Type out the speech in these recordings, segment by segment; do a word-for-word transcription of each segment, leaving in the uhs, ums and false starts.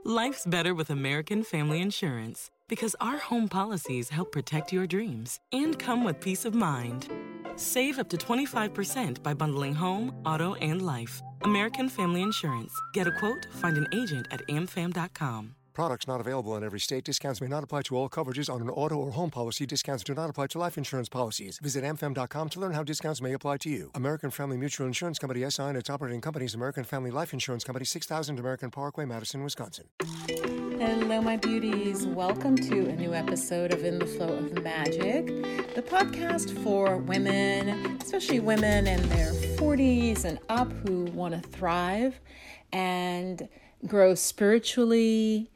Life's better with American Family Insurance because our home policies help protect your dreams and come with peace of mind. Save up to twenty-five percent by bundling home, auto, and life. American Family Insurance. Get a quote, find an agent at a m fam dot com. Products not available in every state. Discounts may not apply to all coverages on an auto or home policy. Discounts do not apply to life insurance policies. Visit a m fam dot com to learn how discounts may apply to you. American Family Mutual Insurance Company, S I and its operating companies, American Family Life Insurance Company, six thousand American Parkway, Madison, Wisconsin. Hello, my beauties. Welcome to a new episode of In the Flow of Magic, the podcast for women, especially women in their forties and up who want to thrive and grow spiritually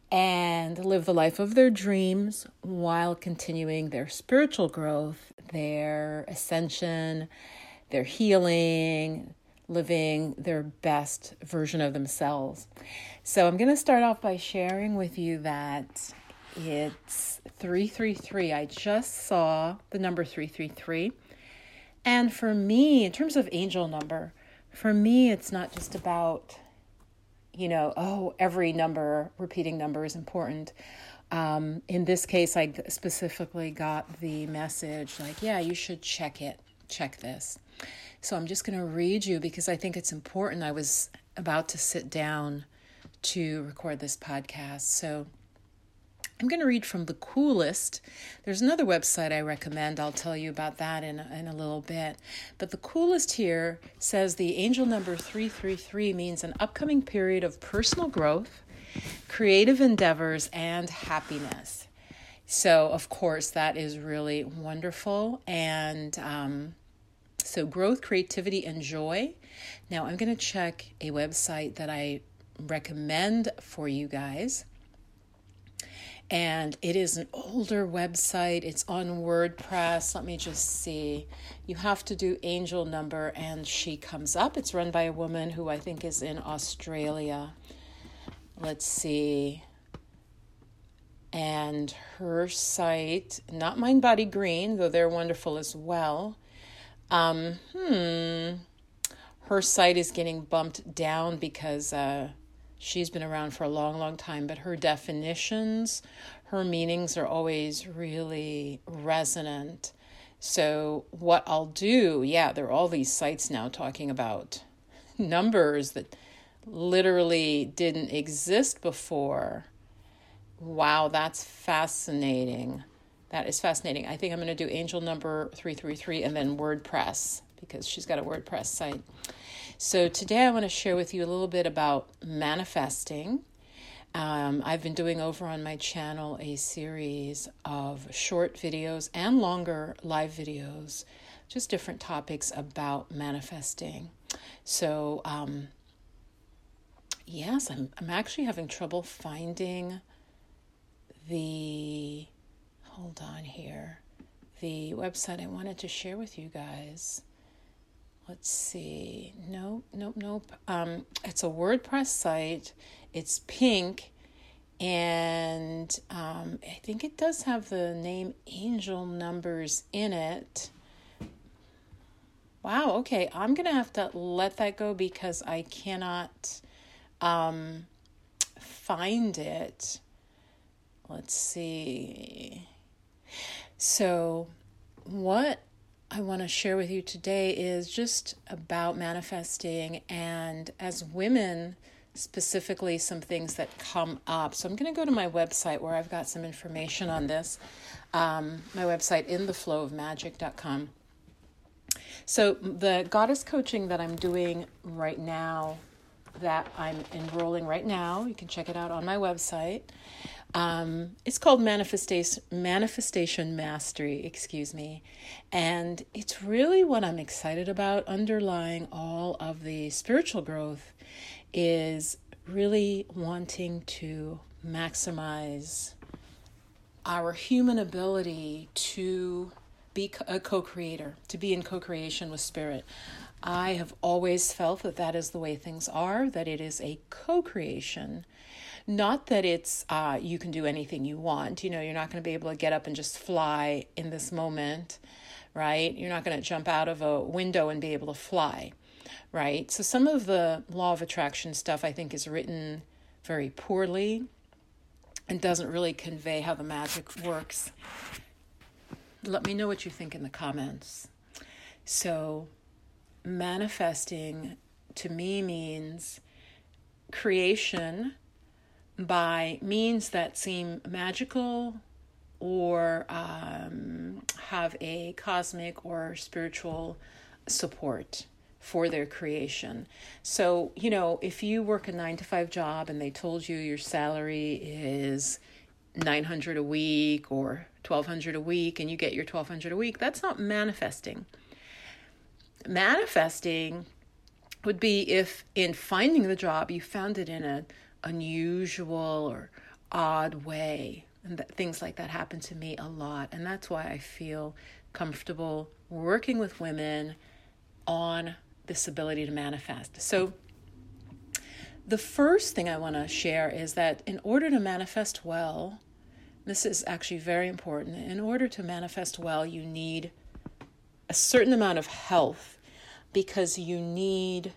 and live the life of their dreams while continuing their spiritual growth, their ascension, their healing, living their best version of themselves. So I'm going to start off by sharing with you that it's three three three. I just saw the number three three three. And for me, in terms of angel number, for me, it's not just about, you know, oh, every number, repeating number is important. Um, in this case, I specifically got the message like, yeah, you should check it, check this. So I'm just going to read you because I think it's important. I was about to sit down to record this podcast. So I'm going to read from The Coolest. There's another website I recommend. I'll tell you about that in a, in a little bit. But The Coolest here says the angel number three three three means an upcoming period of personal growth, creative endeavors, and happiness. So, of course, that is really wonderful. And um, so growth, creativity, and joy. Now, I'm going to check a website that I recommend for you guys. And it is an older website. It's on WordPress. Let me just see. You have to do angel number and she comes up. It's run by a woman who I think is in Australia. Let's see. And her site, not Mind Body Green, though they're wonderful as well. Um, hmm. Her site is getting bumped down because uh, she's been around for a long, long time, but her definitions, her meanings are always really resonant. So what I'll do, yeah, there are all these sites now talking about numbers that literally didn't exist before. Wow, that's fascinating. That is fascinating. I think I'm going to do angel number three three three and then WordPress because she's got a WordPress site. So today I want to share with you a little bit about manifesting. Um, I've been doing over on my channel a series of short videos and longer live videos, just different topics about manifesting. So um, yes, I'm I'm actually having trouble finding the, hold on here, the website I wanted to share with you guys. Let's see. Nope, nope, nope. Um, it's a WordPress site. It's pink. And um, I think it does have the name Angel Numbers in it. Wow, okay. I'm going to have to let that go because I cannot um, find it. Let's see. So what I want to share with you today is just about manifesting and as women, specifically some things that come up. So I'm going to go to my website where I've got some information on this. Um, my website, in the flow of magic dot com. So the goddess coaching that I'm doing right now, that I'm enrolling right now, you can check it out on my website. Um, it's called Manifestation Manifestation Mastery, excuse me. And it's really what I'm excited about. Underlying all of the spiritual growth is really wanting to maximize our human ability to be a co-creator, to be in co-creation with spirit. I have always felt that that is the way things are, that it is a co-creation. Not that it's, uh, you can do anything you want. You know, you're not going to be able to get up and just fly in this moment, right? You're not going to jump out of a window and be able to fly, right? So some of the law of attraction stuff I think is written very poorly and doesn't really convey how the magic works. Let me know what you think in the comments. So manifesting to me means creation by means that seem magical or um, have a cosmic or spiritual support for their creation. So, you know, if you work a nine to five job and they told you your salary is nine hundred a week or twelve hundred a week and you get your twelve hundred a week, that's not manifesting. Manifesting would be if in finding the job, you found it in an unusual or odd way. And that, things like that happen to me a lot. And that's why I feel comfortable working with women on this ability to manifest. So the first thing I want to share is that in order to manifest well, this is actually very important. In order to manifest well, you need a certain amount of health, because you need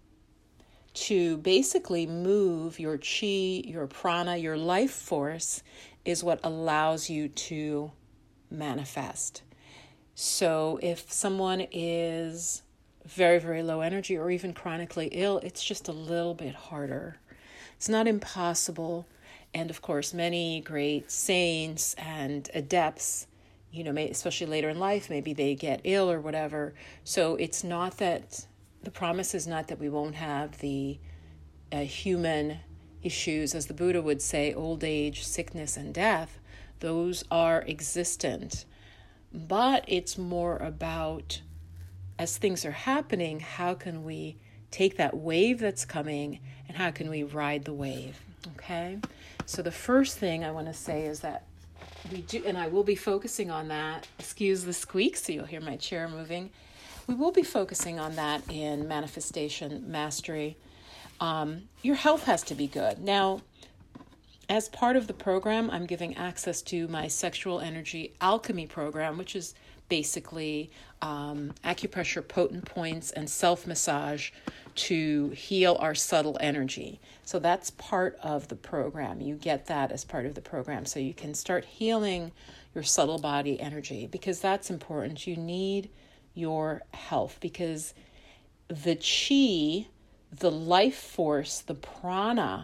to basically move your chi, your prana, your life force is what allows you to manifest. So if someone is very, very low energy or even chronically ill, it's just a little bit harder. It's not impossible. And of course, many great saints and adepts, you know, may, especially later in life, maybe they get ill or whatever. So it's not that, the promise is not that we won't have the uh, human issues, as the Buddha would say, old age, sickness, and death. Those are existent. But it's more about, as things are happening, how can we take that wave that's coming and how can we ride the wave, okay? So the first thing I want to say is that we do, and I will be focusing on that, excuse the squeak, so you'll hear my chair moving. We will be focusing on that in Manifestation Mastery. Um, your health has to be good. Now, as part of the program, I'm giving access to my Sexual Energy Alchemy program, which is basically um, acupressure potent points and self-massage to heal our subtle energy. So that's part of the program. You get that as part of the program. So you can start healing your subtle body energy, because that's important. You need your health, because the chi, the life force, the prana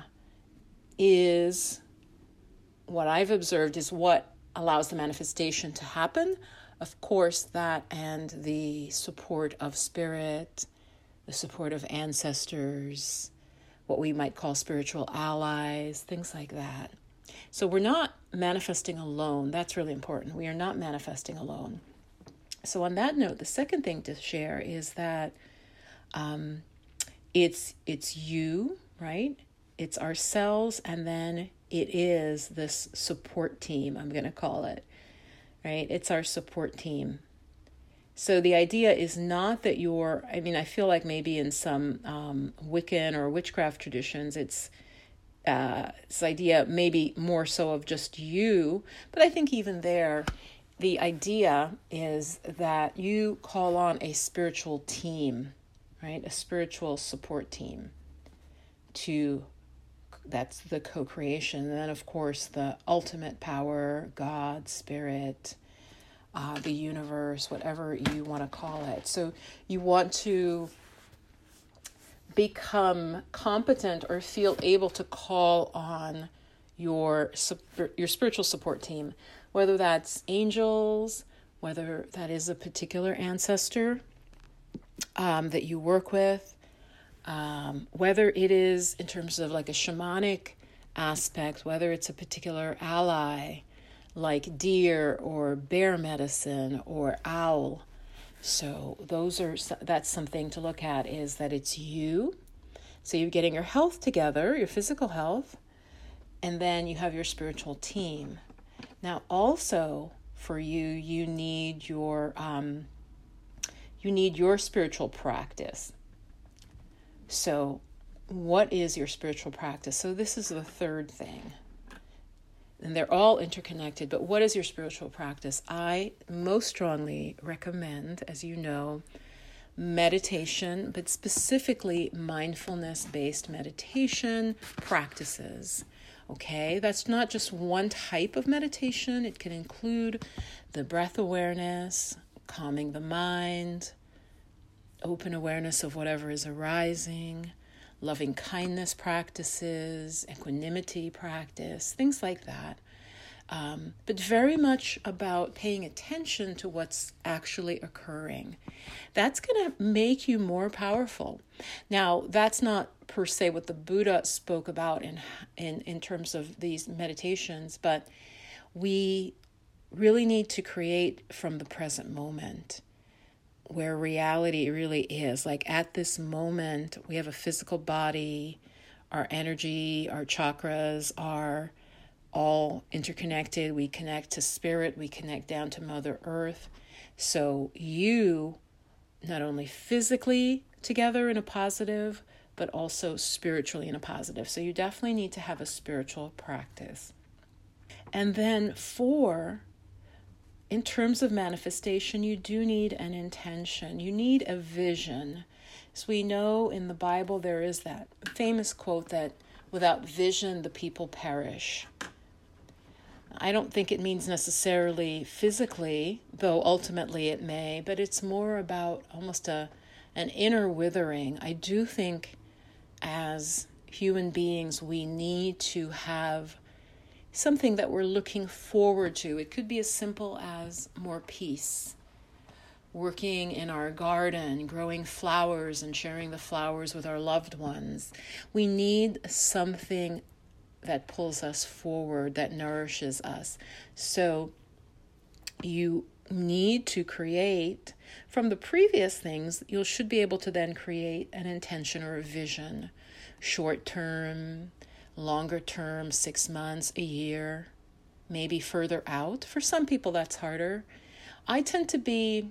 is what I've observed is what allows the manifestation to happen. Of course, that and the support of spirit, the support of ancestors, what we might call spiritual allies, things like that. So we're not manifesting alone. That's really important. We are not manifesting alone. So on that note, the second thing to share is that um, it's it's you, right? It's ourselves, and then it is this support team, I'm going to call it, right? It's our support team. So the idea is not that you're, I mean, I feel like maybe in some um, Wiccan or witchcraft traditions, it's uh, this idea maybe more so of just you, but I think even there, the idea is that you call on a spiritual team, right? A spiritual support team to, that's the co-creation. And then, of course, the ultimate power, God, spirit, uh, the universe, whatever you want to call it. So you want to become competent or feel able to call on your your spiritual support team, whether that's angels, whether that is a particular ancestor um, that you work with, um, whether it is in terms of like a shamanic aspect, whether it's a particular ally like deer or bear medicine or owl. So those are, that's something to look at, is that it's you. So you're getting your health together, your physical health, and then you have your spiritual team. Now, also for you, you need your um, you need your spiritual practice. So, what is your spiritual practice? So this is the third thing, and they're all interconnected. But what is your spiritual practice? I most strongly recommend, as you know, meditation, but specifically mindfulness-based meditation practices. Okay, that's not just one type of meditation. It can include the breath awareness, calming the mind, open awareness of whatever is arising, loving kindness practices, equanimity practice, things like that. Um, but very much about paying attention to what's actually occurring. That's going to make you more powerful. Now, that's not per se what the Buddha spoke about in, in, in terms of these meditations, but we really need to create from the present moment where reality really is. Like at this moment, we have a physical body, our energy, our chakras are all interconnected. We connect to spirit, we connect down to Mother Earth. So you, not only physically together in a positive, but also spiritually in a positive. So you definitely need to have a spiritual practice. And then four, in terms of manifestation, you do need an intention. You need a vision. As we know in the Bible, there is that famous quote that without vision, the people perish. I don't think it means necessarily physically, though ultimately it may, but it's more about almost a an inner withering. I do think as human beings, we need to have something that we're looking forward to. It could be as simple as more peace, working in our garden, growing flowers and sharing the flowers with our loved ones. We need something that pulls us forward, that nourishes us. So you need to create from the previous things. You should be able to then create an intention or a vision, short term, longer term, six months, a year, maybe further out. For some people, that's harder. I tend to be,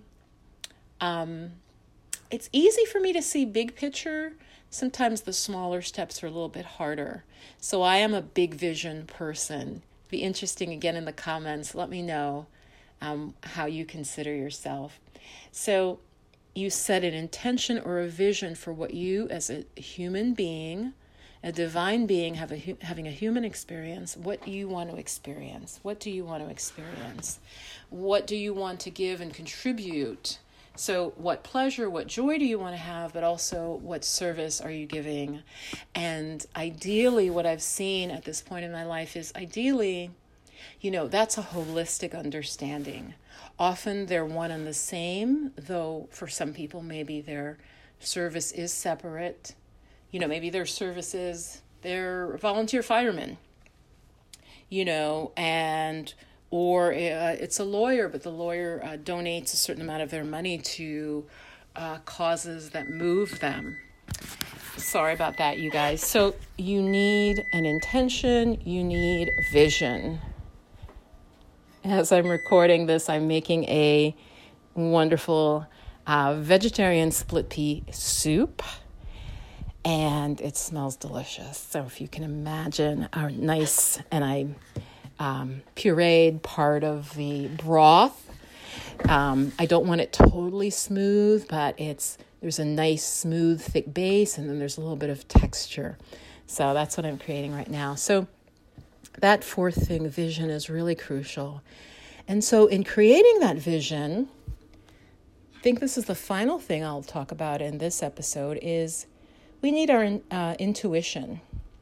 um, it's easy for me to see big picture. Sometimes the smaller steps are a little bit harder. So I am a big vision person. Be interesting again in the comments. Let me know um, how you consider yourself. So you set an intention or a vision for what you as a human being, a divine being, have a, having a human experience, what you want to experience. What do you want to experience? What do you want to give and contribute? So what pleasure, what joy do you want to have, but also what service are you giving? And ideally, what I've seen at this point in my life is ideally, you know, that's a holistic understanding. Often they're one and the same, though for some people, maybe their service is separate. You know, maybe their service is they're volunteer firemen, you know, and or uh, it's a lawyer, but the lawyer uh, donates a certain amount of their money to uh, causes that move them. Sorry about that, you guys. So you need an intention, you need vision. As I'm recording this, I'm making a wonderful uh, vegetarian split pea soup, and it smells delicious. So if you can imagine, our nice, and I Um, pureed part of the broth. Um, I don't want it totally smooth, but it's there's a nice smooth thick base, and then there's a little bit of texture. So that's what I'm creating right now. So that fourth thing, vision, is really crucial. And so in creating that vision, I think this is the final thing I'll talk about in this episode, is we need our uh, intuition.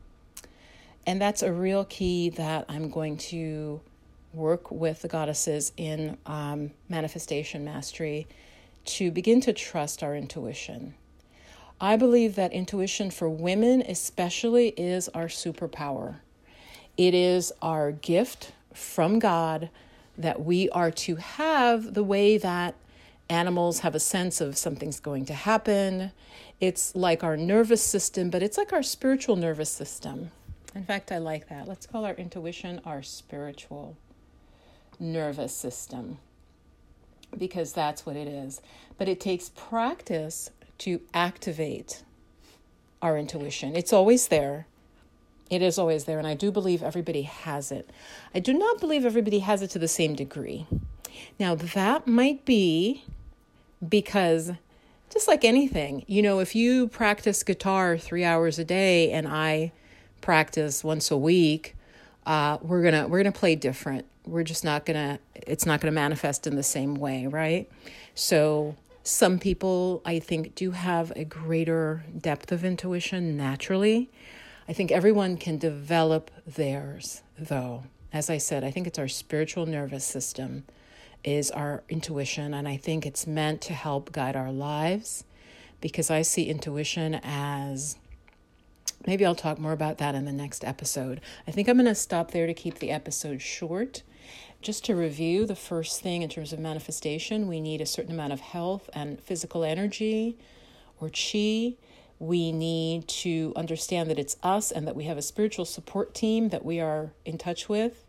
And that's a real key that I'm going to work with the goddesses in um, Manifestation Mastery to begin to trust our intuition. I believe that intuition for women especially is our superpower. It is our gift from God that we are to have the way that animals have a sense of something's going to happen. It's like our nervous system, but it's like our spiritual nervous system. In fact, I like that. Let's call our intuition our spiritual nervous system, because that's what it is. But it takes practice to activate our intuition. It's always there. It is always there, and I do believe everybody has it. I do not believe everybody has it to the same degree. Now, that might be because just like anything. You know, if you practice guitar three hours a day and I practice once a week, uh, we're gonna we're gonna play different. We're just not gonna. It's not gonna manifest in the same way, right? So some people, I think, do have a greater depth of intuition naturally. I think everyone can develop theirs, though. As I said, I think it's our spiritual nervous system is our intuition, and I think it's meant to help guide our lives, because I see intuition as, maybe I'll talk more about that in the next episode. I think I'm going to stop there to keep the episode short. Just to review, the first thing in terms of manifestation, we need a certain amount of health and physical energy or chi. We need to understand that it's us and that we have a spiritual support team that we are in touch with.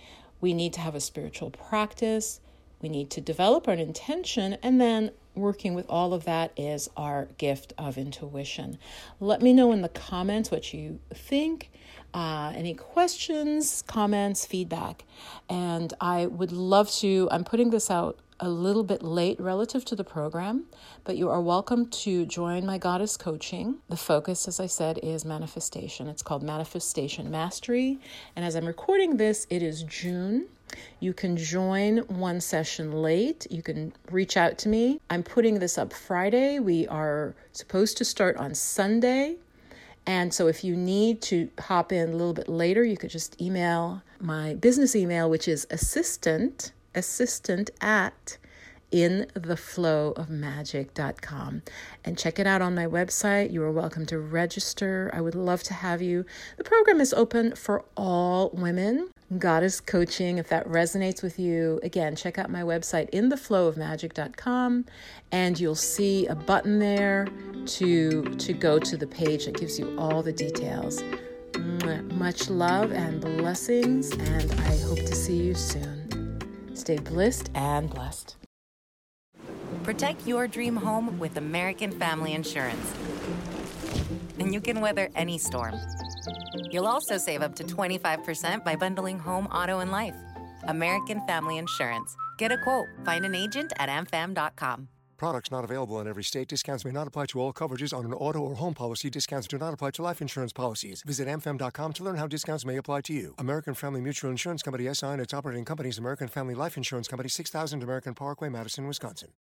We need to have a spiritual practice. We need to develop our intention, and then working with all of that is our gift of intuition. Let me know in the comments what you think, uh, any questions, comments, feedback. And I would love to, I'm putting this out a little bit late relative to the program, but you are welcome to join my Goddess Coaching. The focus, as I said, is manifestation. It's called Manifestation Mastery. And as I'm recording this, it is June. You can join one session late. You can reach out to me. I'm putting this up Friday. We are supposed to start on Sunday. And so if you need to hop in a little bit later, you could just email my business email, which is assistant, assistant at in the flow of magic dot com, and check it out on my website. You are welcome to register. I would love to have you. The program is open for all women. Goddess Coaching, if that resonates with you, again, check out my website, in the flow of magic dot com, and you'll see a button there to, to go to the page that gives you all the details. Much love and blessings, and I hope to see you soon. Stay blissed and blessed. Protect your dream home with American Family Insurance, and you can weather any storm. You'll also save up to twenty-five percent by bundling home, auto, and life. American Family Insurance. Get a quote. Find an agent at a m fam dot com. Products not available in every state. Discounts may not apply to all coverages on an auto or home policy. Discounts do not apply to life insurance policies. Visit a m fam dot com to learn how discounts may apply to you. American Family Mutual Insurance Company, S I and its operating companies, American Family Life Insurance Company, six thousand American Parkway, Madison, Wisconsin.